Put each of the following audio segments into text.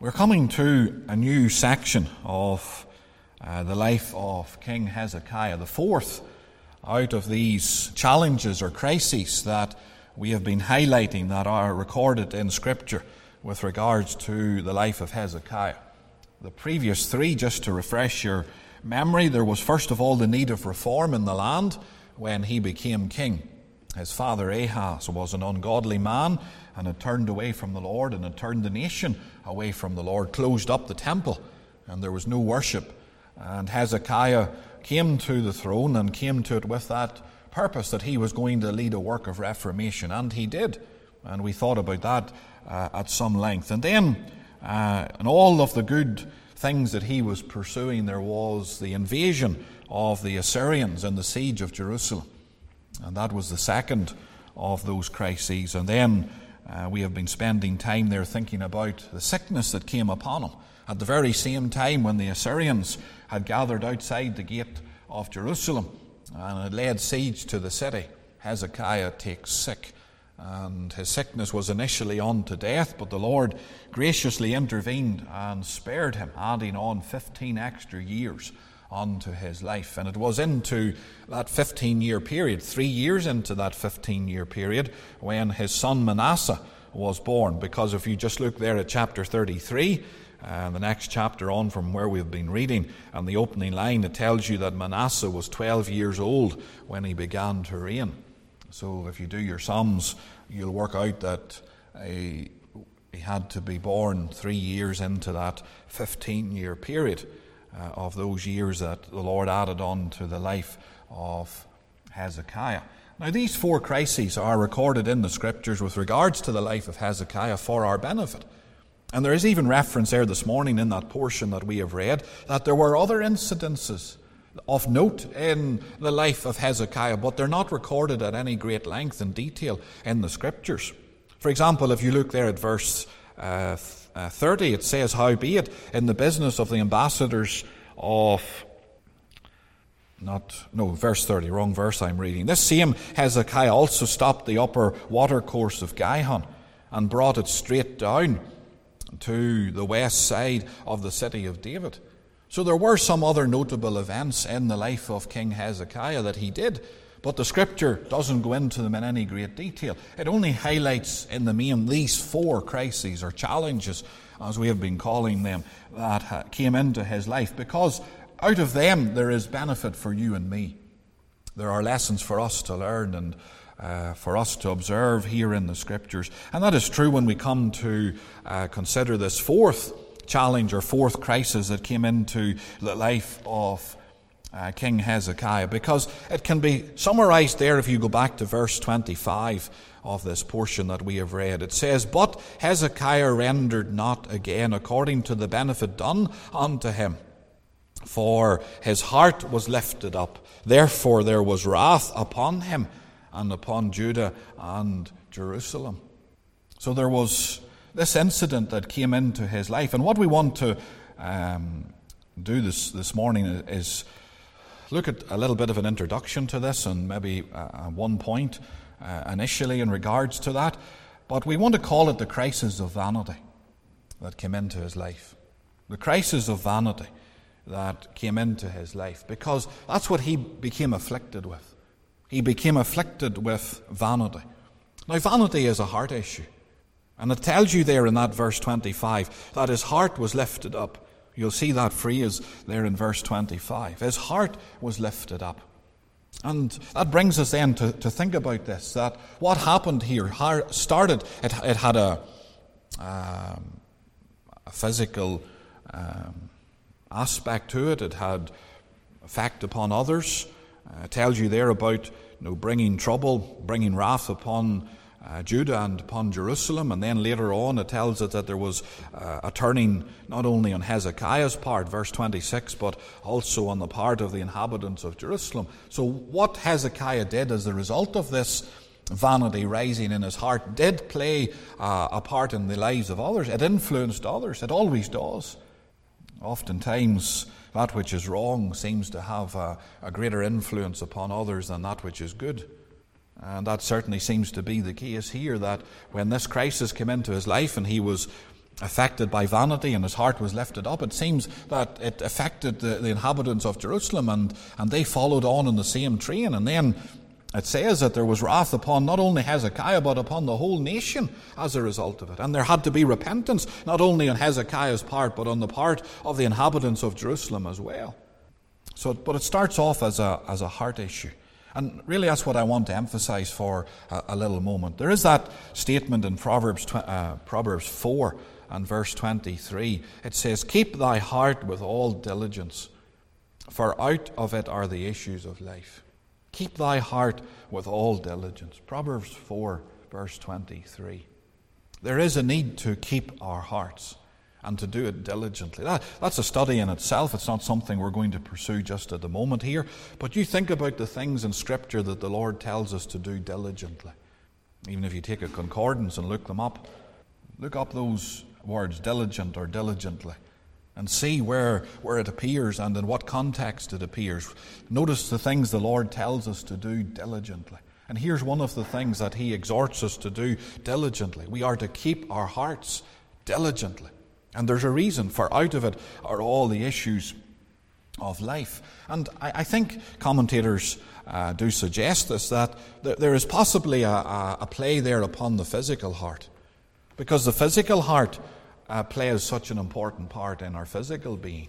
We're coming to a new section of the life of King Hezekiah, the fourth out of these challenges or crises that we have been highlighting that are recorded in Scripture with regards to the life of Hezekiah. The previous three, just to refresh your memory, there was first of all the need of reform in the land when he became king. His father Ahaz was an ungodly man and had turned away from the Lord and had turned the nation away from the Lord, closed up the temple, and there was no worship. And Hezekiah came to the throne and came to it with that purpose that he was going to lead a work of reformation, and he did. And we thought about that at some length. And then, in all of the good things that he was pursuing, there was the invasion of the Assyrians and the siege of Jerusalem. And that was the second of those crises. And then we have been spending time there thinking about the sickness that came upon him. At the very same time when the Assyrians had gathered outside the gate of Jerusalem and had laid siege to the city, Hezekiah takes sick. And his sickness was initially unto death, but the Lord graciously intervened and spared him, adding on 15 extra years onto his life. And it was into that 15-year period, 3 years into that 15-year period, when his son Manasseh was born. Because if you just look there at chapter 33, the next chapter on from where we've been reading, and the opening line, it tells you that Manasseh was 12 years old when he began to reign. So if you do your sums, you'll work out that he had to be born 3 years into that 15-year period of those years that the Lord added on to the life of Hezekiah. Now, these four crises are recorded in the Scriptures with regards to the life of Hezekiah for our benefit. And there is even reference there this morning in that portion that we have read that there were other incidences of note in the life of Hezekiah, but they're not recorded at any great length and detail in the Scriptures. For example, if you look there at verse 30, it says, "Howbeit, in the business of the ambassadors of..." verse 30, wrong verse I'm reading. "This same Hezekiah also stopped the upper watercourse of Gihon and brought it straight down to the west side of the city of David." So there were some other notable events in the life of King Hezekiah that he did, but the Scripture doesn't go into them in any great detail. It only highlights in the main these four crises or challenges, as we have been calling them, that came into his life, because out of them there is benefit for you and me. There are lessons for us to learn and for us to observe here in the Scriptures. And that is true when we come to consider this fourth challenge or fourth crisis that came into the life of King Hezekiah, because it can be summarized there if you go back to verse 25 of this portion that we have read. It says, "But Hezekiah rendered not again according to the benefit done unto him, for his heart was lifted up. Therefore there was wrath upon him and upon Judah and Jerusalem." So there was this incident that came into his life. And what we want to do this morning is look at a little bit of an introduction to this and maybe one point initially in regards to that. But we want to call it the crisis of vanity that came into his life. The crisis of vanity that came into his life, because that's what he became afflicted with. He became afflicted with vanity. Now, vanity is a heart issue. And it tells you there in that verse 25 that his heart was lifted up. You'll see that phrase there in verse 25. His heart was lifted up. And that brings us then to think about this, that what happened here started, it had a physical aspect to it. It had effect upon others. It tells you there about bringing trouble, bringing wrath upon Judah and upon Jerusalem. And then later on it tells us that there was a turning not only on Hezekiah's part, verse 26, but also on the part of the inhabitants of Jerusalem. So what Hezekiah did as a result of this vanity rising in his heart did play a part in the lives of others. It influenced others. It always does. Oftentimes that which is wrong seems to have a greater influence upon others than that which is good. And that certainly seems to be the case here, that when this crisis came into his life and he was affected by vanity and his heart was lifted up. It seems that it affected the inhabitants of Jerusalem, and they followed on in the same train. And then it says that there was wrath upon not only Hezekiah but upon the whole nation as a result of it. And there had to be repentance, not only on Hezekiah's part but on the part of the inhabitants of Jerusalem as well. But it starts off as a heart issue. And really that's what I want to emphasize for a little moment. There is that statement in Proverbs 4 and verse 23. It says, "Keep thy heart with all diligence, for out of it are the issues of life." Keep thy heart with all diligence. Proverbs 4 verse 23. There is a need to keep our hearts and to do it diligently. That's a study in itself. It's not something we're going to pursue just at the moment here. But you think about the things in Scripture that the Lord tells us to do diligently. Even if you take a concordance and look them up, look up those words, diligent or diligently, and see where it appears and in what context it appears. Notice the things the Lord tells us to do diligently. And here's one of the things that He exhorts us to do diligently. We are to keep our hearts diligently. And there's a reason, for out of it are all the issues of life. And I think commentators do suggest this, that there is possibly a play there upon the physical heart. Because the physical heart plays such an important part in our physical being.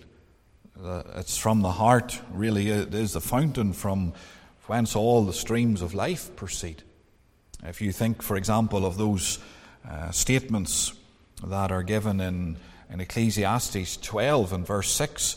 It's from the heart, really, it is the fountain from whence all the streams of life proceed. If you think, for example, of those statements that are given in Ecclesiastes 12 and verse 6,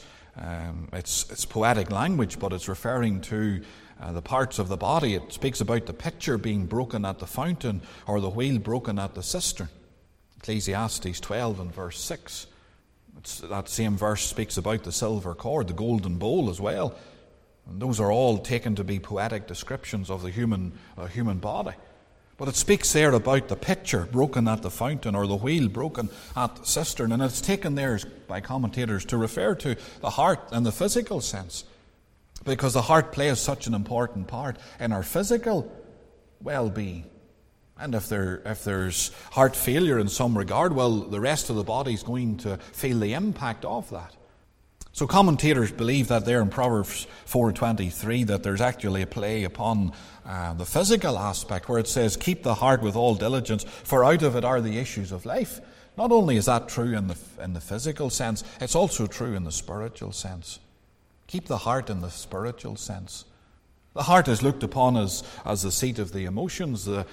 it's poetic language, but it's referring to the parts of the body. It speaks about the pitcher being broken at the fountain or the wheel broken at the cistern. Ecclesiastes 12 and verse 6. That same verse speaks about the silver cord, the golden bowl as well. And those are all taken to be poetic descriptions of the human body. But it speaks there about the pitcher broken at the fountain or the wheel broken at the cistern. And it's taken there by commentators to refer to the heart in the physical sense. Because the heart plays such an important part in our physical well-being. And if there's heart failure in some regard, well, the rest of the body is going to feel the impact of that. So commentators believe that there in Proverbs 4:23 that there's actually a play upon the physical aspect where it says, "Keep the heart with all diligence, for out of it are the issues of life." Not only is that true in the physical sense, it's also true in the spiritual sense. Keep the heart in the spiritual sense. The heart is looked upon as the seat of the emotions, the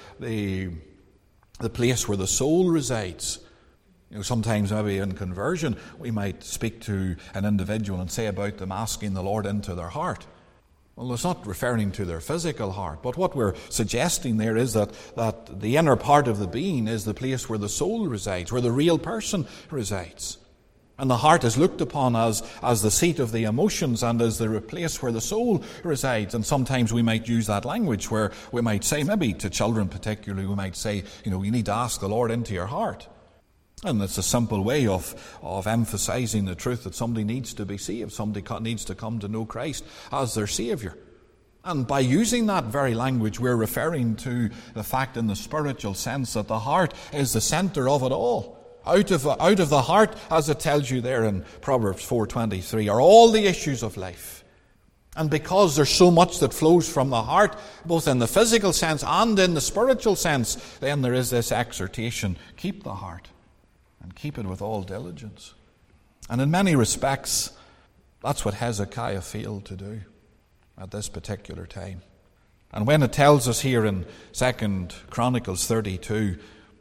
place where the soul resides. Sometimes maybe in conversion we might speak to an individual and say about them asking the Lord into their heart. Well, it's not referring to their physical heart, but what we're suggesting there is that the inner part of the being is the place where the soul resides, where the real person resides. And the heart is looked upon as the seat of the emotions and as the place where the soul resides. And sometimes we might use that language where we might say, maybe to children particularly, we might say, you need to ask the Lord into your heart. And it's a simple way of emphasizing the truth that somebody needs to be saved. Somebody needs to come to know Christ as their Savior. And by using that very language, we're referring to the fact in the spiritual sense that the heart is the center of it all. Out of the heart, as it tells you there in Proverbs 4:23, are all the issues of life. And because there's so much that flows from the heart, both in the physical sense and in the spiritual sense, then there is this exhortation, keep the heart. And keep it with all diligence. And in many respects, that's what Hezekiah failed to do at this particular time. And when it tells us here in 2 Chronicles 32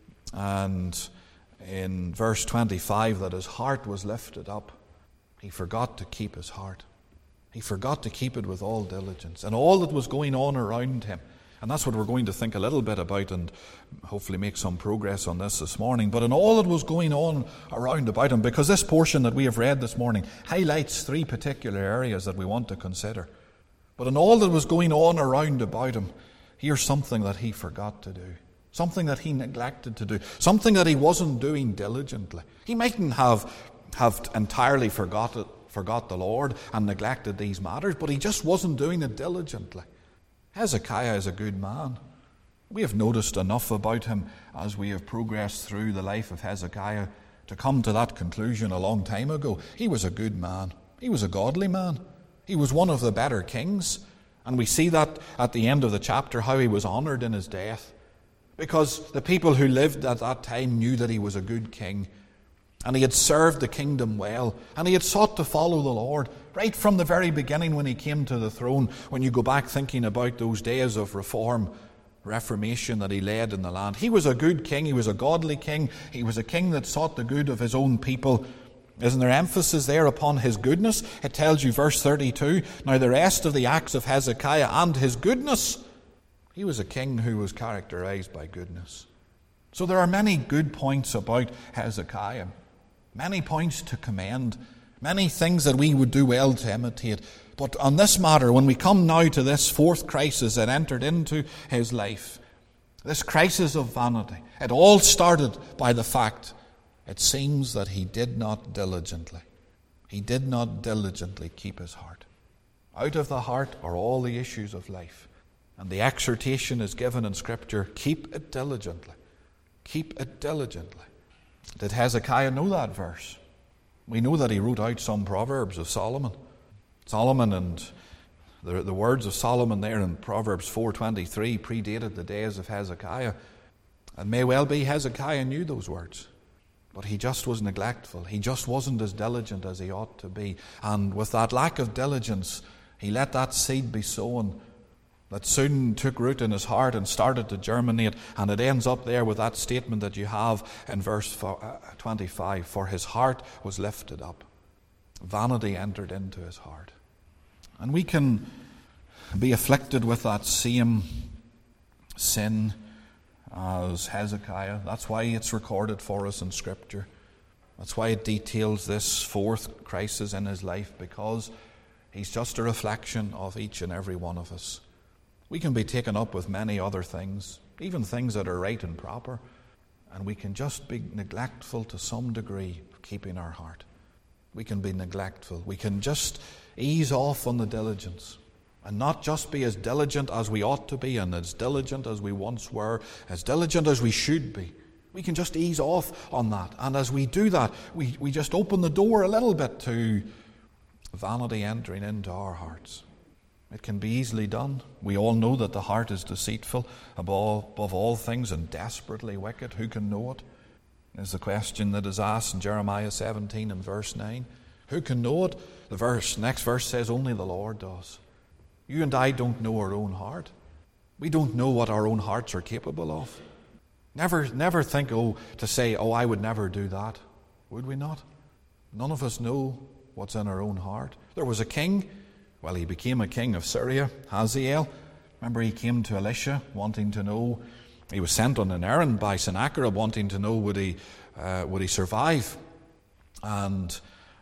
and in verse 25 that his heart was lifted up, he forgot to keep his heart. He forgot to keep it with all diligence. And all that was going on around him. And that's what we're going to think a little bit about and hopefully make some progress on this morning. But in all that was going on around about him, because this portion that we have read this morning highlights three particular areas that we want to consider. But in all that was going on around about him, here's something that he forgot to do. Something that he neglected to do. Something that he wasn't doing diligently. He mightn't have entirely forgot the Lord and neglected these matters, but he just wasn't doing it diligently. Hezekiah is a good man. We have noticed enough about him as we have progressed through the life of Hezekiah to come to that conclusion a long time ago. He was a good man. He was a godly man. He was one of the better kings. And we see that at the end of the chapter, how he was honoured in his death. Because the people who lived at that time knew that he was a good king. And he had served the kingdom well. And he had sought to follow the Lord right from the very beginning when he came to the throne. When you go back thinking about those days of reformation that he led in the land. He was a good king. He was a godly king. He was a king that sought the good of his own people. Isn't there emphasis there upon his goodness? It tells you, verse 32, now the rest of the acts of Hezekiah and his goodness. He was a king who was characterized by goodness. So there are many good points about Hezekiah. Many points to commend. Many things that we would do well to imitate. But on this matter, when we come now to this fourth crisis that entered into his life, this crisis of vanity, it all started by the fact, it seems that he did not diligently keep his heart. Out of the heart are all the issues of life. And the exhortation is given in Scripture, keep it diligently. Keep it diligently. Did Hezekiah know that verse? We know that he wrote out some Proverbs of Solomon. Solomon and the words of Solomon there in Proverbs 4:23 predated the days of Hezekiah. And may well be Hezekiah knew those words. But he just was neglectful. He just wasn't as diligent as he ought to be. And with that lack of diligence, he let that seed be sown that soon took root in his heart and started to germinate. And it ends up there with that statement that you have in verse 25. For his heart was lifted up. Vanity entered into his heart. And we can be afflicted with that same sin as Hezekiah. That's why it's recorded for us in Scripture. That's why it details this fourth crisis in his life, because he's just a reflection of each and every one of us. We can be taken up with many other things, even things that are right and proper, and we can just be neglectful to some degree of keeping our heart. We can be neglectful. We can just ease off on the diligence and not just be as diligent as we ought to be and as diligent as we once were, as diligent as we should be. We can just ease off on that. And as we do that, we just open the door a little bit to vanity entering into our hearts. It can be easily done. We all know that the heart is deceitful above all things and desperately wicked. Who can know it? Is the question that is asked in Jeremiah 17 and verse 9. Who can know it? The next verse says only the Lord does. You and I don't know our own heart. We don't know what our own hearts are capable of. Never think, to say, I would never do that. Would we not? None of us know what's in our own heart. There was a king. Well, he became a king of Syria, Hazael. Remember, he came to Elisha wanting to know. He was sent on an errand by Sennacherib wanting to know would he survive. And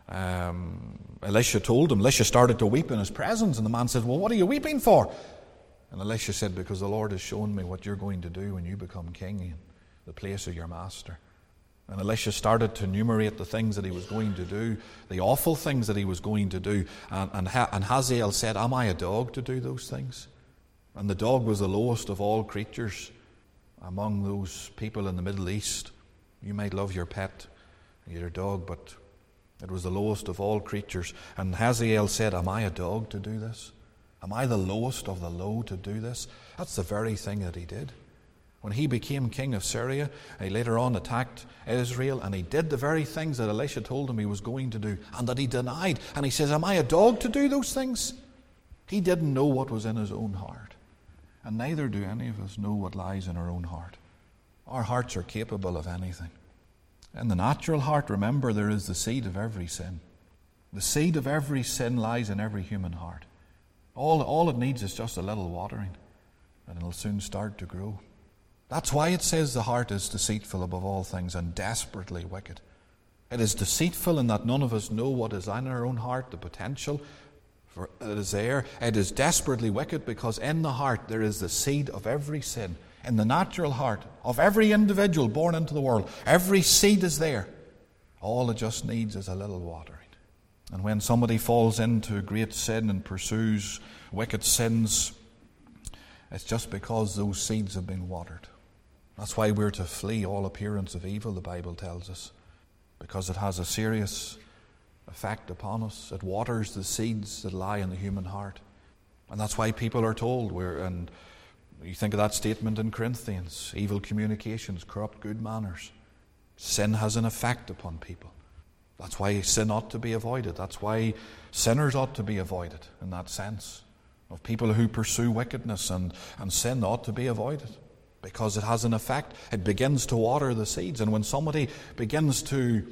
Elisha told him. Elisha started to weep in his presence, and the man said, well, what are you weeping for? And Elisha said, because the Lord has shown me what you're going to do when you become king in the place of your master. And Elisha started to enumerate the things that he was going to do, the awful things that he was going to do. And Hazael said, am I a dog to do those things? And the dog was the lowest of all creatures among those people in the Middle East. You might love your pet, your dog, but it was the lowest of all creatures. And Hazael said, am I a dog to do this? Am I the lowest of the low to do this? That's the very thing that he did. When he became king of Syria, he later on attacked Israel, and he did the very things that Elisha told him he was going to do, and that he denied. And he says, am I a dog to do those things? He didn't know what was in his own heart. And neither do any of us know what lies in our own heart. Our hearts are capable of anything. In the natural heart, remember, there is the seed of every sin. The seed of every sin lies in every human heart. All it needs is just a little watering, and it'll soon start to grow. That's why it says the heart is deceitful above all things and desperately wicked. It is deceitful in that none of us know what is in our own heart, the potential for it is there. It is desperately wicked because in the heart there is the seed of every sin. In the natural heart of every individual born into the world, every seed is there. All it just needs is a little watering. And when somebody falls into great sin and pursues wicked sins, it's just because those seeds have been watered. That's why we're to flee all appearance of evil, the Bible tells us. because it has a serious effect upon us. It waters the seeds that lie in the human heart. And that's why people are told, and you think of that statement in Corinthians, evil communications corrupt good manners. Sin has an effect upon people. That's why sin ought to be avoided. That's why sinners ought to be avoided in that sense. Of people who pursue wickedness and sin ought to be avoided, because it has an effect. It begins to water the seeds. And when somebody begins to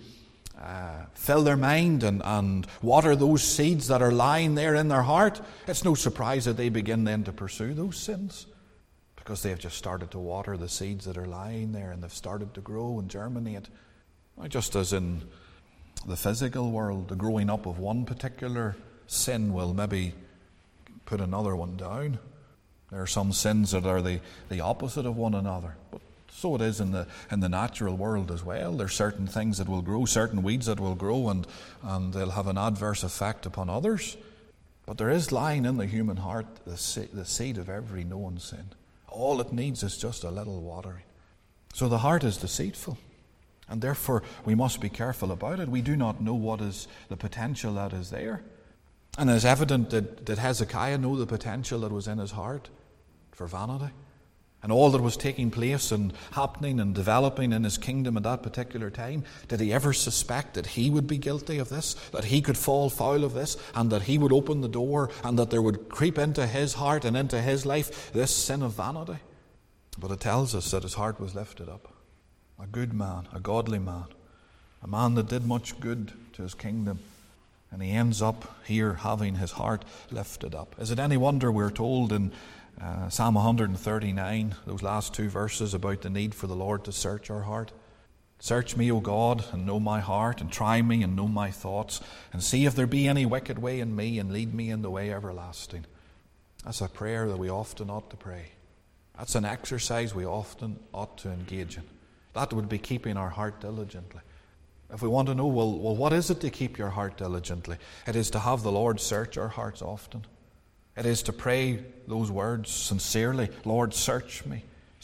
fill their mind and water those seeds that are lying there in their heart, it's no surprise that they begin then to pursue those sins, because they have just started to water the seeds that are lying there, and they've started to grow and germinate. Just as in the physical world, the growing up of one particular sin will maybe put another one down. There are some sins that are the opposite of one another. But so it is in the natural world as well. There are certain things that will grow, certain weeds that will grow, and they'll have an adverse effect upon others. But there is lying in the human heart the seed of every known sin. All it needs is just a little watering. So the heart is deceitful, and therefore we must be careful about it. We do not know what is the potential that is there. And it's evident that Hezekiah knew the potential that was in his heart for vanity. And all that was taking place and happening and developing in his kingdom at that particular time, did he ever suspect that he would be guilty of this, that he could fall foul of this, and that he would open the door, and that there would creep into his heart and into his life this sin of vanity? But it tells us that his heart was lifted up. A good man, a godly man, a man that did much good to his kingdom. And he ends up here having his heart lifted up. Is it any wonder we're told in Psalm 139, those last two verses, about the need for the Lord to search our heart? Search me, O God, and know my heart, and try me and know my thoughts, and see if there be any wicked way in me, and lead me in the way everlasting. That's a prayer that we often ought to pray. That's an exercise we often ought to engage in. That would be keeping our heart diligently. If we want to know, well, what is it to keep your heart diligently? It is to have the Lord search our hearts often. It is to pray those words sincerely. Lord, search me,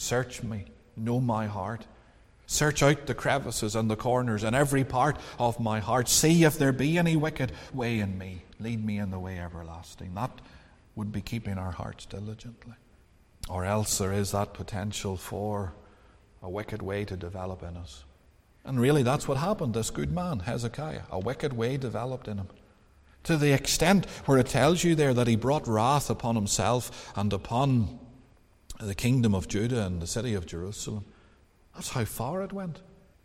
know my heart. Search out the crevices and the corners and every part of my heart. See if there be any wicked way in me. Lead me in the way everlasting. That would be keeping our hearts diligently. Or else there is that potential for a wicked way to develop in us. And really that's what happened. This good man, Hezekiah, a wicked way developed in him. To the extent where it tells you there that he brought wrath upon himself and upon the kingdom of Judah and the city of Jerusalem. That's how far it went.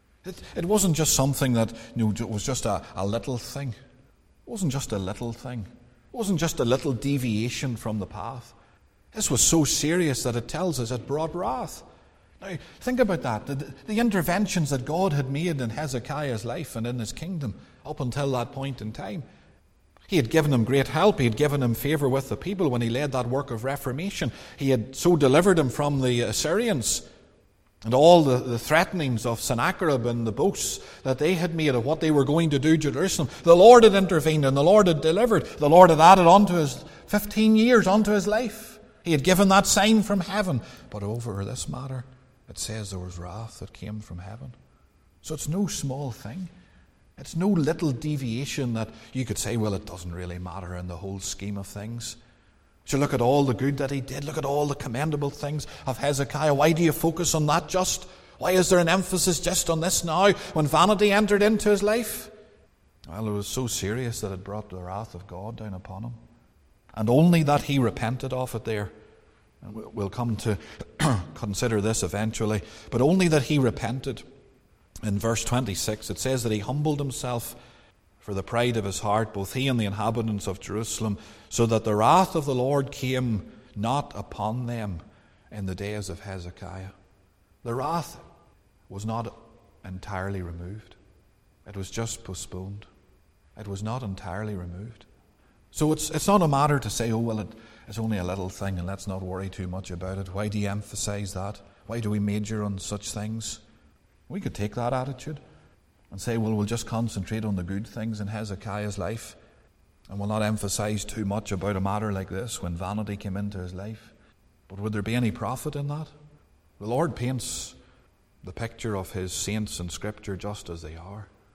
It wasn't just something that was just a little thing. It wasn't just a little thing. It wasn't just a little deviation from the path. This was so serious that it tells us it brought wrath. Now, think about that. The interventions that God had made in Hezekiah's life and in his kingdom up until that point in time. He had given him great help. He had given him favour with the people when he led that work of reformation. He had so delivered him from the Assyrians and all the threatenings of Sennacherib and the boasts that they had made of what they were going to do to Jerusalem. The Lord had intervened and the Lord had delivered. The Lord had added on to his 15 years onto his life. He had given that sign from heaven. But over this matter, it says there was wrath that came from heaven. So it's no small thing. It's no little deviation that you could say, well, it doesn't really matter in the whole scheme of things. So look at all the good that he did. Look at all the commendable things of Hezekiah. Why do you focus on that just? Why is there an emphasis just on this now when vanity entered into his life? Well, it was so serious that it brought the wrath of God down upon him. And only that he repented of it there. And we'll come to consider this eventually. But only that he repented. In verse 26, it says that he humbled himself for the pride of his heart, both he and the inhabitants of Jerusalem, so that the wrath of the Lord came not upon them in the days of Hezekiah. The wrath was not entirely removed. It was just postponed. It was not entirely removed. So it's not a matter to say, oh, well, it's only a little thing and let's not worry too much about it. Why do you emphasize that? Why do we major on such things? We could take that attitude and say, well, we'll just concentrate on the good things in Hezekiah's life and we'll not emphasize too much about a matter like this when vanity came into his life. But would there be any profit in that? The Lord paints the picture of his saints in Scripture just as they are.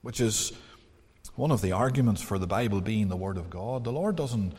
which is one of the arguments for the Bible being the Word of God. The Lord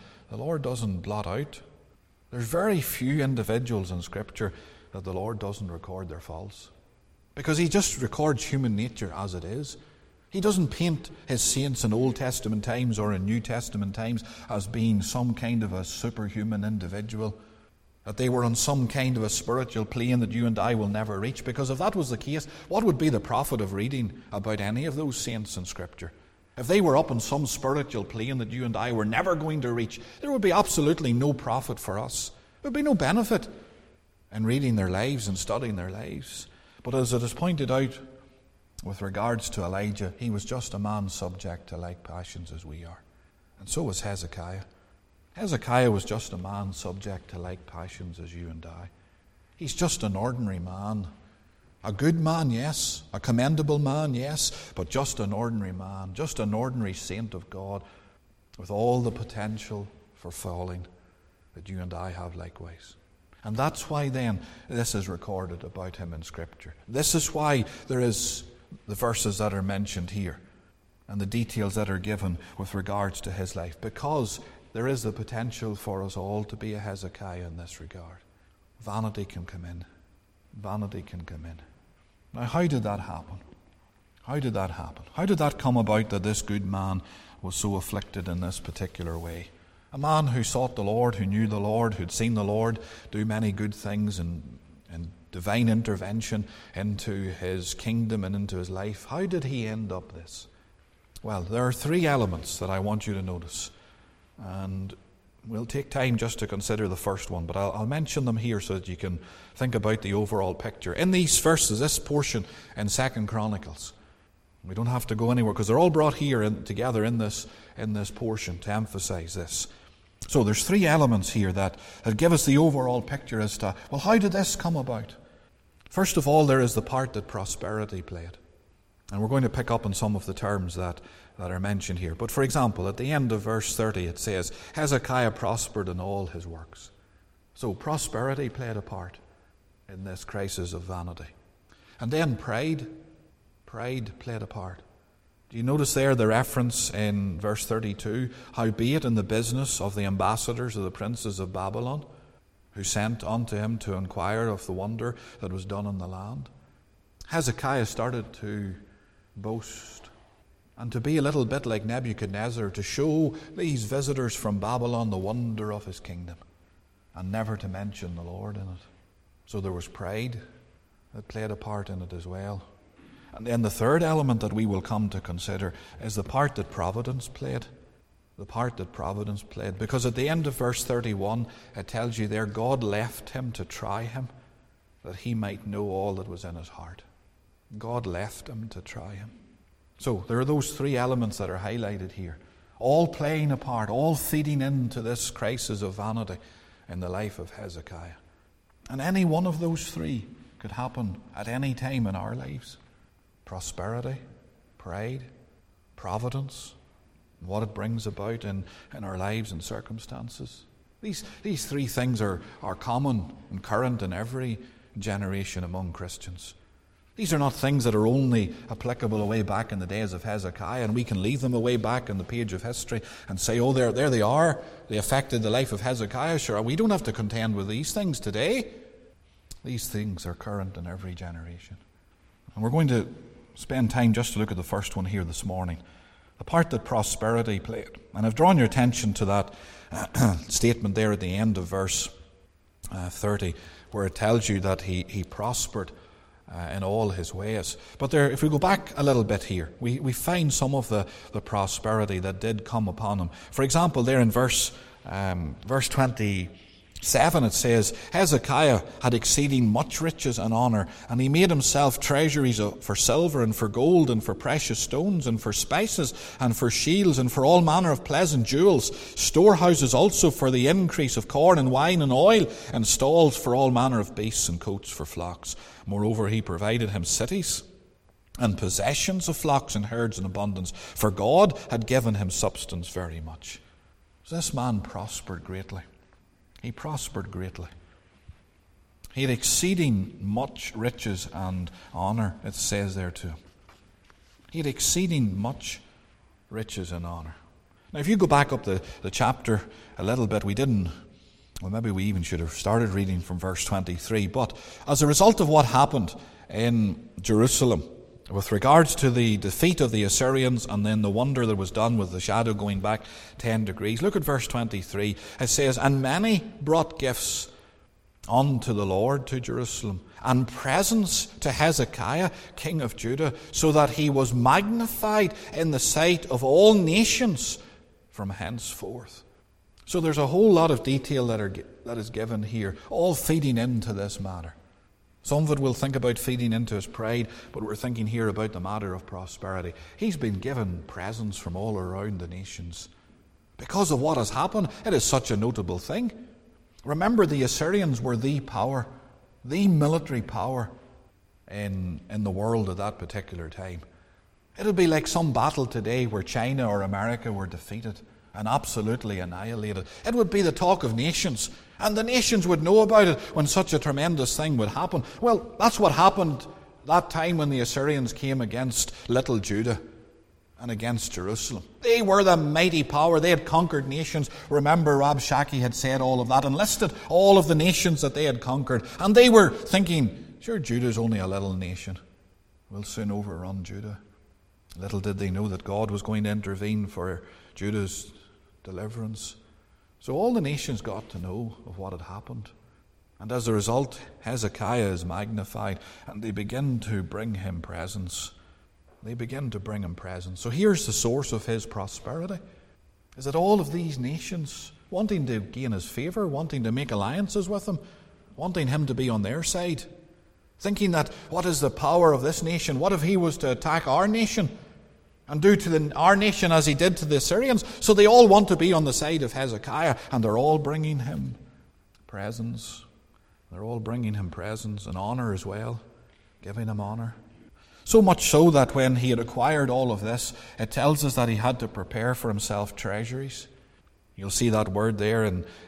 doesn't blot out. There's very few individuals in Scripture that the Lord doesn't record their faults, because He just records human nature as it is. He doesn't paint His saints in Old Testament times or in New Testament times as being some kind of a superhuman individual, that they were on some kind of a spiritual plane that you and I will never reach. Because if that was the case, what would be the profit of reading about any of those saints in Scripture? If they were up on some spiritual plane that you and I were never going to reach, there would be absolutely no profit for us. There would be no benefit in reading their lives and studying their lives. But as it is pointed out with regards to Elijah, he was just a man subject to like passions as we are. And so was Hezekiah. Hezekiah was just a man subject to like passions as you and I. He's just an ordinary man. A good man, yes. A commendable man, yes. But just an ordinary man. Just an ordinary saint of God with all the potential for falling that you and I have likewise. And that's why then this is recorded about him in Scripture. This is why there is the verses that are mentioned here and the details that are given with regards to his life, because there is the potential for us all to be a Hezekiah in this regard. Vanity can come in. Vanity can come in. Now, how did that happen? How did that happen? How did that come about that this good man was so afflicted in this particular way? A man who sought the Lord, who knew the Lord, who'd seen the Lord do many good things and divine intervention into his kingdom and into his life. How did he end up this? Well, there are three elements that I want you to notice. And we'll take time just to consider the first one, but I'll mention them here so that you can think about the overall picture. In these verses, this portion in 2 Chronicles, we don't have to go anywhere because they're all brought here together in this portion to emphasize this. So there's three elements here that give us the overall picture as to, well, how did this come about? First of all, there is the part that prosperity played. And we're going to pick up on some of the terms that are mentioned here. But for example, at the end of verse 30, it says, Hezekiah prospered in all his works. So prosperity played a part in this crisis of vanity. And then pride played a part. Do you notice there the reference in verse 32? Howbeit in the business of the ambassadors of the princes of Babylon, who sent unto him to inquire of the wonder that was done in the land. Hezekiah started to boast and to be a little bit like Nebuchadnezzar, to show these visitors from Babylon the wonder of his kingdom, and never to mention the Lord in it. So there was pride that played a part in it as well. And then the third element that we will come to consider is the part that providence played. The part that providence played. Because at the end of verse 31, it tells you there, God left him to try him, that he might know all that was in his heart. God left him to try him. So there are those three elements that are highlighted here, all playing a part, all feeding into this crisis of vanity in the life of Hezekiah. And any one of those three could happen at any time in our lives. Prosperity, pride, providence, and what it brings about in our lives and circumstances. These three things are common and current in every generation among Christians. These are not things that are only applicable away back in the days of Hezekiah, and we can leave them away back in the page of history and say, oh, there they are. They affected the life of Hezekiah. Sure, we don't have to contend with these things today. These things are current in every generation. And we're going to spend time just to look at the first one here this morning, the part that prosperity played. And I've drawn your attention to that statement there at the end of verse 30, where it tells you that he prospered in all his ways. But there, if we go back a little bit here, we find some of the prosperity that did come upon him. For example, there in verse 27 it says, Hezekiah had exceeding much riches and honour, and he made himself treasuries for silver and for gold and for precious stones and for spices and for shields and for all manner of pleasant jewels, storehouses also for the increase of corn and wine and oil, and stalls for all manner of beasts and coats for flocks. Moreover, he provided him cities and possessions of flocks and herds in abundance, for God had given him substance very much. So this man prospered greatly. He prospered greatly. He had exceeding much riches and honour, it says there too. He had exceeding much riches and honor. Now, if you go back up the chapter a little bit, maybe we even should have started reading from verse 23. But as a result of what happened in Jerusalem, with regards to the defeat of the Assyrians and then the wonder that was done with the shadow going back 10 degrees, look at verse 23. It says, "And many brought gifts unto the Lord to Jerusalem, and presents to Hezekiah, king of Judah, so that he was magnified in the sight of all nations from henceforth." So there's a whole lot of detail that is given here, all feeding into this matter. Some of it we'll think about feeding into his pride, but we're thinking here about the matter of prosperity. He's been given presents from all around the nations. Because of what has happened, it is such a notable thing. Remember, the Assyrians were the power, the military power in the world at that particular time. It would be like some battle today where China or America were defeated and absolutely annihilated. It would be the talk of nations, and the nations would know about it when such a tremendous thing would happen. Well, that's what happened that time when the Assyrians came against little Judah and against Jerusalem. They were the mighty power. They had conquered nations. Remember, Rabshakeh had said all of that and listed all of the nations that they had conquered. And they were thinking, sure, Judah's only a little nation. We'll soon overrun Judah. Little did they know that God was going to intervene for Judah's deliverance. So all the nations got to know of what had happened. And as a result, Hezekiah is magnified, and they begin to bring him presents. So here's the source of his prosperity. Is that all of these nations wanting to gain his favour, wanting to make alliances with him, wanting him to be on their side, thinking that what is the power of this nation? What if he was to attack our nation and do to our nation as he did to the Assyrians? So they all want to be on the side of Hezekiah, and they're all bringing him presents. They're all bringing him presents and honour as well, giving him honour. So much so that when he had acquired all of this, it tells us that he had to prepare for himself treasuries. You'll see that word there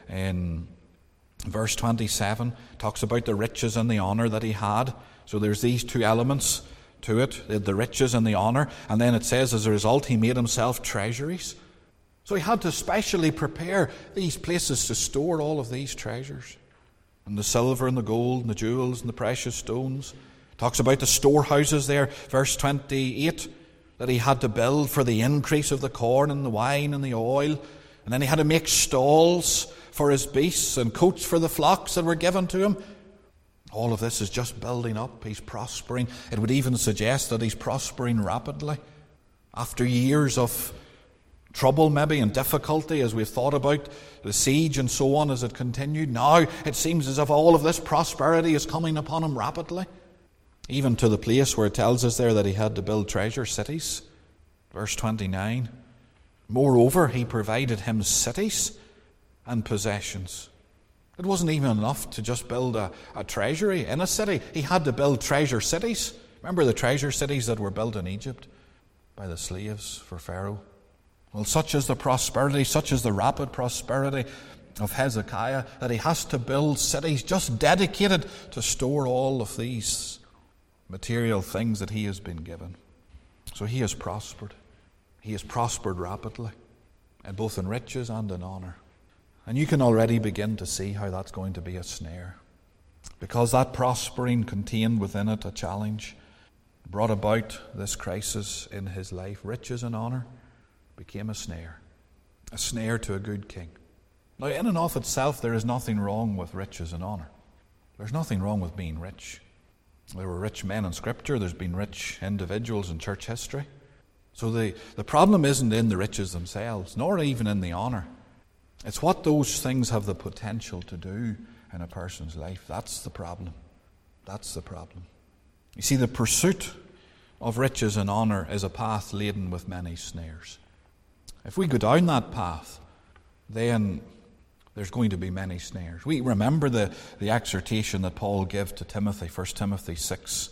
in verse 27. It talks about the riches and the honour that he had. So there's these two elements to it, the riches and the honour. And then it says, as a result, he made himself treasuries. So he had to specially prepare these places to store all of these treasures. And the silver and the gold and the jewels and the precious stones. Talks about the storehouses there, verse 28, that he had to build for the increase of the corn and the wine and the oil. And then he had to make stalls for his beasts and coats for the flocks that were given to him. All of this is just building up. He's prospering. It would even suggest that he's prospering rapidly. After years of trouble maybe and difficulty, as we've thought about the siege and so on as it continued, now it seems as if all of this prosperity is coming upon him rapidly. Even to the place where it tells us there that he had to build treasure cities. Verse 29. Moreover, he provided him cities and possessions. It wasn't even enough to just build a treasury in a city. He had to build treasure cities. Remember the treasure cities that were built in Egypt by the slaves for Pharaoh? Well, such is the prosperity, such is the rapid prosperity of Hezekiah, that he has to build cities just dedicated to store all of these material things that he has been given. So he has prospered. He has prospered rapidly, and both in riches and in honour. And you can already begin to see how that's going to be a snare, because that prospering contained within it a challenge, brought about this crisis in his life. Riches and honour became a snare to a good king. Now, in and of itself, there is nothing wrong with riches and honour. There's nothing wrong with being rich. There were rich men in Scripture. There's been rich individuals in church history. So the problem isn't in the riches themselves, nor even in the honour. It's what those things have the potential to do in a person's life. That's the problem. That's the problem. You see, the pursuit of riches and honour is a path laden with many snares. If we go down that path, then there's going to be many snares. We remember the exhortation that Paul gave to Timothy, 1 Timothy 6,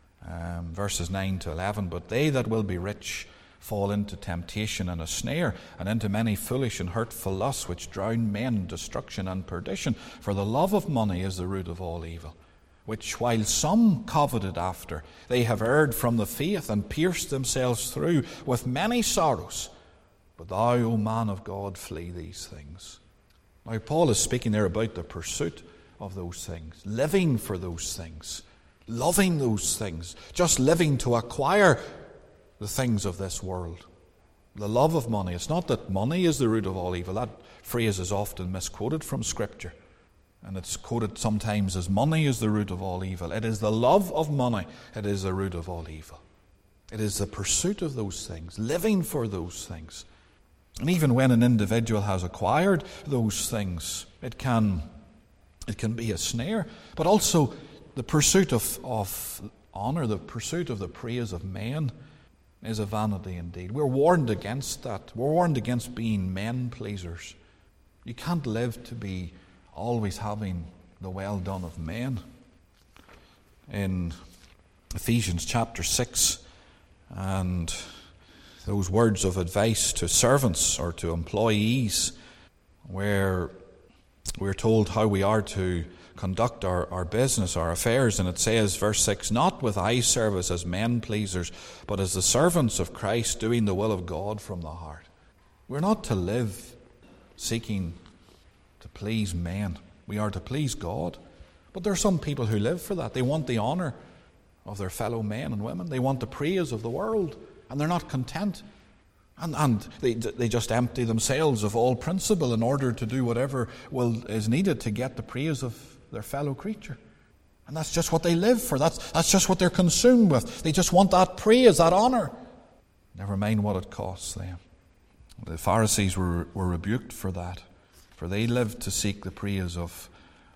verses 9 to 11. But they that will be rich fall into temptation and a snare, and into many foolish and hurtful lusts, which drown men in destruction and perdition. For the love of money is the root of all evil. which while some coveted after, they have erred from the faith and pierced themselves through with many sorrows. But thou, O man of God, flee these things. Now Paul is speaking there about the pursuit of those things, living for those things, loving those things, just living to acquire the things of this world. The love of money. It's not that money is the root of all evil. That phrase is often misquoted from Scripture. And it's quoted sometimes as money is the root of all evil. It is the love of money that is the root of all evil. It is the pursuit of those things, living for those things. And even when an individual has acquired those things, it can be a snare. But also the pursuit of honour, the pursuit of the praise of men is a vanity indeed. We're warned against that. We're warned against being men pleasers. You can't live to be always having the well done of men. In Ephesians chapter 6, and those words of advice to servants or to employees, where we're told how we are to conduct our business, our affairs, and it says, verse 6, not with eye service as men pleasers, but as the servants of Christ, doing the will of God from the heart. We're not to live seeking to please men. We are to please God. But there are some people who live for that. They want the honour of their fellow men and women. They want the praise of the world, and they're not content. And they just empty themselves of all principle in order to do whatever is needed to get the praise of their fellow creature. And that's just what they live for. That's just what they're consumed with. They just want that praise, that honour. Never mind what it costs them. The Pharisees were rebuked for that, for they lived to seek the praise of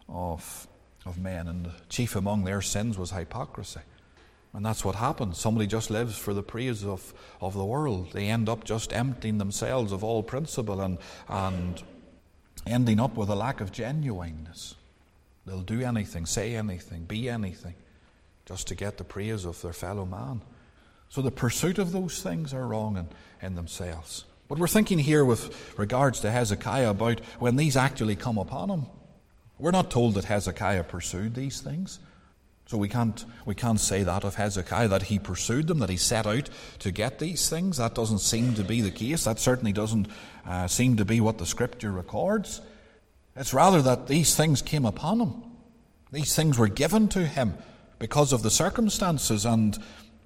men, and chief among their sins was hypocrisy. And that's what happens. Somebody just lives for the praise of the world. They end up just emptying themselves of all principle and ending up with a lack of genuineness. They'll do anything, say anything, be anything, just to get the praise of their fellow man. So the pursuit of those things are wrong in themselves. But we're thinking here with regards to Hezekiah about when these actually come upon him. We're not told that Hezekiah pursued these things. So we can't say that of Hezekiah, that he pursued them, that he set out to get these things. That doesn't seem to be the case. That certainly doesn't seem to be what the Scripture records. It's rather that these things came upon him. These things were given to him because of the circumstances, and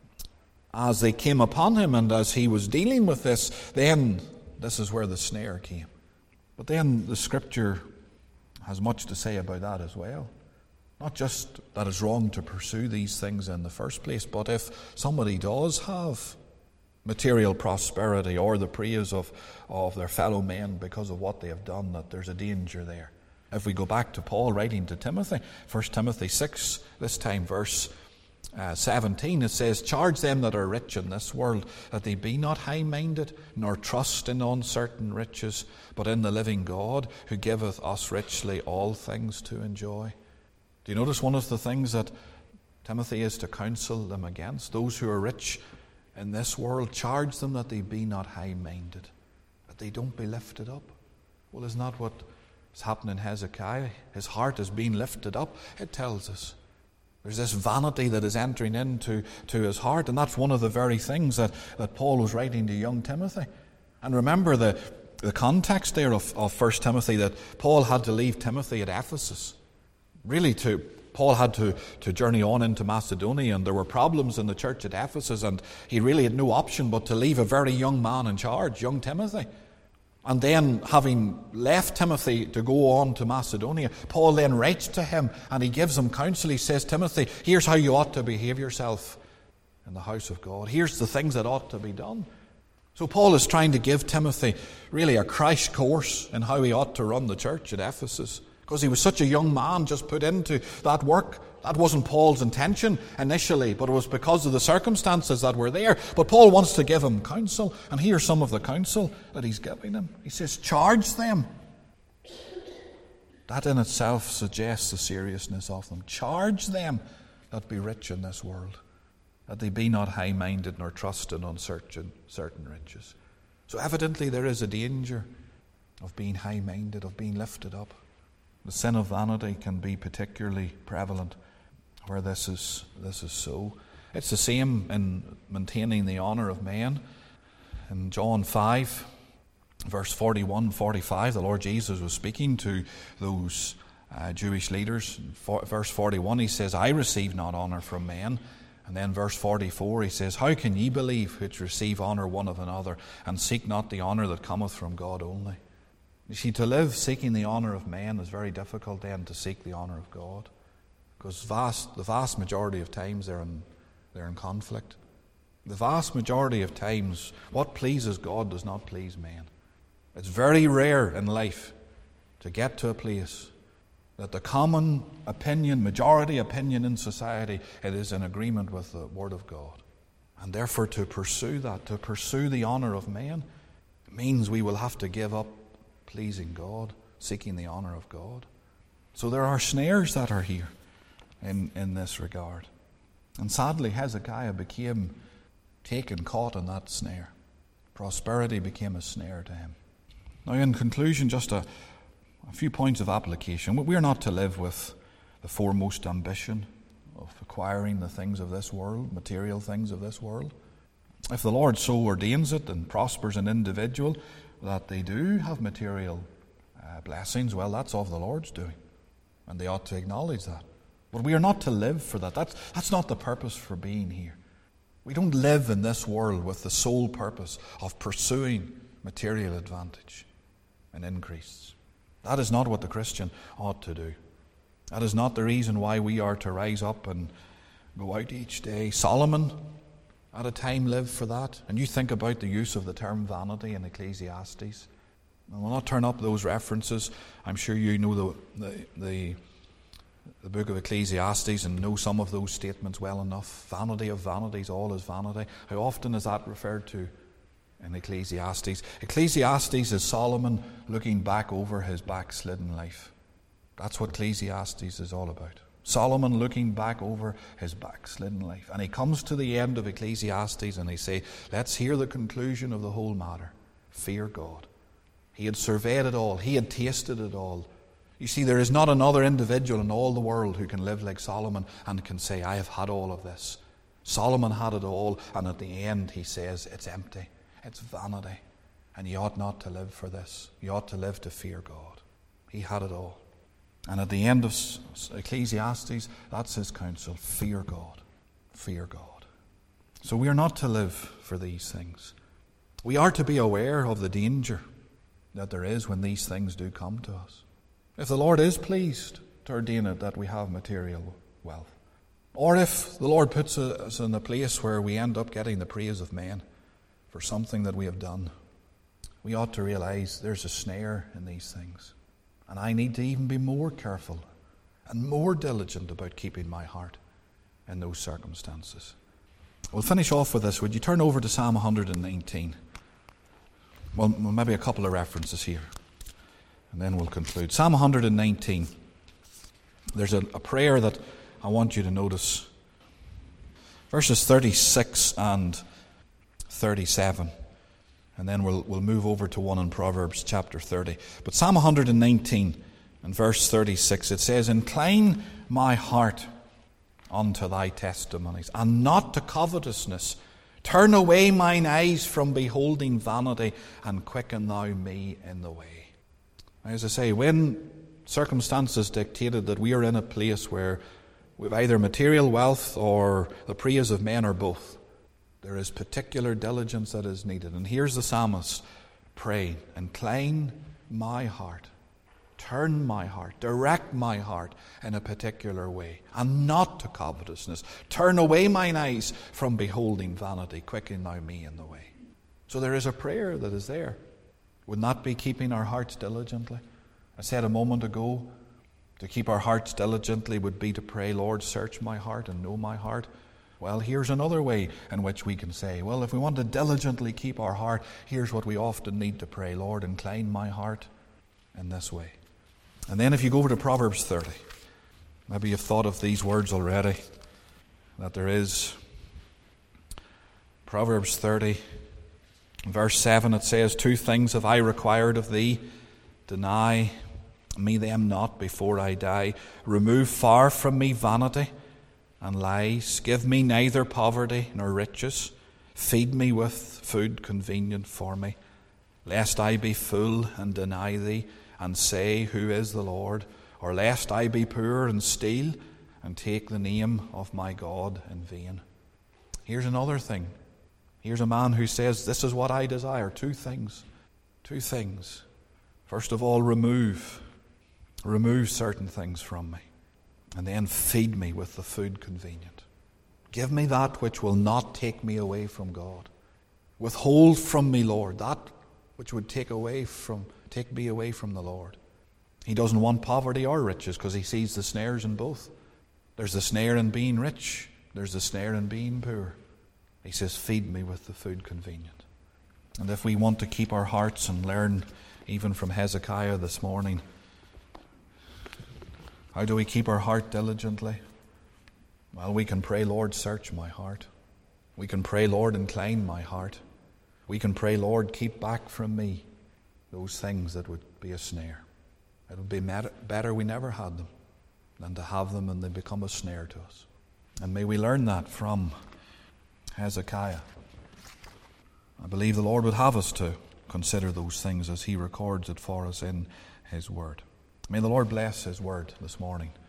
as they came upon him and as he was dealing with this, then this is where the snare came. But then the Scripture has much to say about that as well. Not just that it's wrong to pursue these things in the first place, but if somebody does have material prosperity or the praise of their fellow men because of what they have done, that there's a danger there. If we go back to Paul writing to Timothy, 1 Timothy 6, this time verse 17, it says, charge them that are rich in this world, that they be not high-minded, nor trust in uncertain riches, but in the living God, who giveth us richly all things to enjoy. Do you notice one of the things that Timothy is to counsel them against? Those who are rich in this world, charge them that they be not high-minded, that they don't be lifted up. Well, isn't that what is happening in Hezekiah? His heart is being lifted up, it tells us. There's this vanity that is entering into his heart, and that's one of the very things that Paul was writing to young Timothy. And remember the context there of 1 Timothy, that Paul had to leave Timothy at Ephesus. Really, Paul had to journey on into Macedonia, and there were problems in the church at Ephesus, and he really had no option but to leave a very young man in charge, young Timothy. And then, having left Timothy to go on to Macedonia, Paul then writes to him and he gives him counsel. He says, Timothy, here's how you ought to behave yourself in the house of God. Here's the things that ought to be done. So Paul is trying to give Timothy really a crash course in how he ought to run the church at Ephesus, because he was such a young man just put into that work. That wasn't Paul's intention initially, but it was because of the circumstances that were there. But Paul wants to give him counsel, and here's some of the counsel that he's giving him. He says, charge them. That in itself suggests the seriousness of them. Charge them that be rich in this world, that they be not high-minded nor trust in uncertain riches. So evidently there is a danger of being high-minded, of being lifted up. The sin of vanity can be particularly prevalent where this is so. It's the same in maintaining the honour of men. In John 5, verse 41, 45, the Lord Jesus was speaking to those Jewish leaders. Verse 41, he says, I receive not honour from men. And then verse 44, he says, how can ye believe which receive honour one of another, and seek not the honour that cometh from God only? You see, to live seeking the honour of men is very difficult then to seek the honour of God. Because the vast majority of times they're in conflict. The vast majority of times, what pleases God does not please men. It's very rare in life to get to a place that the common opinion, majority opinion in society, it is in agreement with the Word of God. And therefore to pursue that, to pursue the honour of men, means we will have to give up pleasing God, seeking the honour of God. So there are snares that are here in this regard. And sadly, Hezekiah became caught in that snare. Prosperity became a snare to him. Now, in conclusion, just a few points of application. We are not to live with the foremost ambition of acquiring the things of this world, material things of this world. If the Lord so ordains it and prospers an individual that they do have material blessings, well, that's of the Lord's doing. And they ought to acknowledge that. But we are not to live for that. That's not the purpose for being here. We don't live in this world with the sole purpose of pursuing material advantage and increase. That is not what the Christian ought to do. That is not the reason why we are to rise up and go out each day. Solomon, at a time, lived for that. And you think about the use of the term vanity in Ecclesiastes. I will not turn up those references. I'm sure you know the book of Ecclesiastes and know some of those statements well enough. Vanity of vanities, all is vanity. How often is that referred to in Ecclesiastes? Ecclesiastes is Solomon looking back over his backslidden life. That's what Ecclesiastes is all about. Solomon looking back over his backslidden life. And he comes to the end of Ecclesiastes and he says, let's hear the conclusion of the whole matter. Fear God. He had surveyed it all. He had tasted it all. You see, there is not another individual in all the world who can live like Solomon and can say, I have had all of this. Solomon had it all, and at the end he says, it's empty. It's vanity. And you ought not to live for this. You ought to live to fear God. He had it all. And at the end of Ecclesiastes, that's his counsel. Fear God. Fear God. So we are not to live for these things. We are to be aware of the danger that there is when these things do come to us. If the Lord is pleased to ordain it that we have material wealth, or if the Lord puts us in a place where we end up getting the praise of men for something that we have done, we ought to realize there's a snare in these things. And I need to even be more careful and more diligent about keeping my heart in those circumstances. We'll finish off with this. Would you turn over to Psalm 119? Well, maybe a couple of references here. And then we'll conclude. Psalm 119. There's a prayer that I want you to notice. Verses 36 and 37. And then we'll move over to one in Proverbs chapter 30. But Psalm 119 and verse 36, it says, incline my heart unto thy testimonies, and not to covetousness. Turn away mine eyes from beholding vanity, and quicken thou me in the way. As I say, when circumstances dictated that we are in a place where we've either material wealth or the praise of men or both, there is particular diligence that is needed. And here's the psalmist praying, incline my heart, turn my heart, direct my heart in a particular way, and not to covetousness. Turn away mine eyes from beholding vanity, quicken thou me in the way. So there is a prayer that is there. Would not be keeping our hearts diligently. I said a moment ago, to keep our hearts diligently would be to pray, Lord, search my heart and know my heart. Well, here's another way in which we can say, well, if we want to diligently keep our heart, here's what we often need to pray, Lord, incline my heart in this way. And then if you go over to Proverbs 30, maybe you've thought of these words already, that there is Proverbs 30, verse 7, it says, 2 things have I required of thee, deny me them not before I die. Remove far from me vanity, and lies. Give me neither poverty nor riches. Feed me with food convenient for me, lest I be full and deny thee, and say, Who is the Lord? Or lest I be poor and steal, and take the name of my God in vain. Here's another thing. Here's a man who says, this is what I desire. Two things. First of all, remove certain things from me. And then feed me with the food convenient. Give me that which will not take me away from God. Withhold from me, Lord, that which would take me away from the Lord. He doesn't want poverty or riches because he sees the snares in both. There's the snare in being rich. There's the snare in being poor. He says, feed me with the food convenient. And if we want to keep our hearts and learn even from Hezekiah this morning, how do we keep our heart diligently? Well, we can pray, Lord, search my heart. We can pray, Lord, incline my heart. We can pray, Lord, keep back from me those things that would be a snare. It would be better we never had them than to have them and they become a snare to us. And may we learn that from Hezekiah. I believe the Lord would have us to consider those things as he records it for us in his word. May the Lord bless his word this morning.